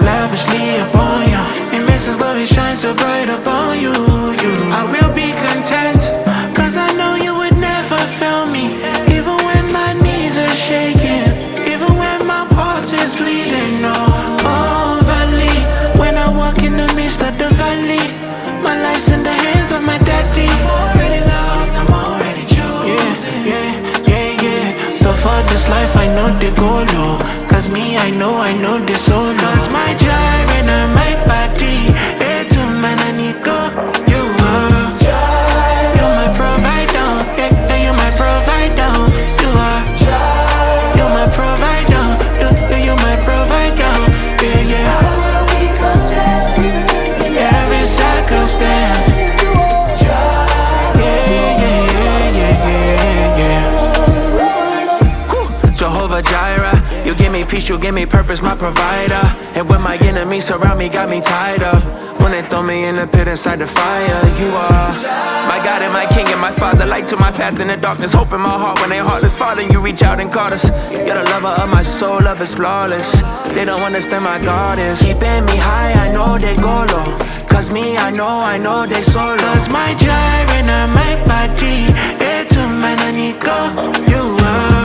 lavishly upon you. It makes His glory shine so bright upon you. I will be content, cause I know you would never fail me. Even when my knees are shaking, even when my heart is bleeding. Oh, valley, when I walk in the midst of the valley, my life's in the hands of my daddy. I'm already loved, I'm already chosen. Yeah. So for this life I know the goal, oh. Cause me, I know the soul. Cause my gyre and my body, to man I need go. You are, you're my provider. Yeah, you're my provider. You are, you're my provider. You're my provider. Yeah. I will be content in every circumstance. Jehovah Jireh, you give me peace, you give me purpose, my provider. And when my enemies surround me, got me tied up. When they throw me in the pit inside the fire, you are my God and my King and my Father. Light to my path in the darkness, hope in my heart when they heartless. Father, you reach out and caught us. You're the lover of my soul, love is flawless. They don't understand my God is keeping me high, I know they go low. Cause me, I know they solo. Cause my gyre and my body, to man I need go. You are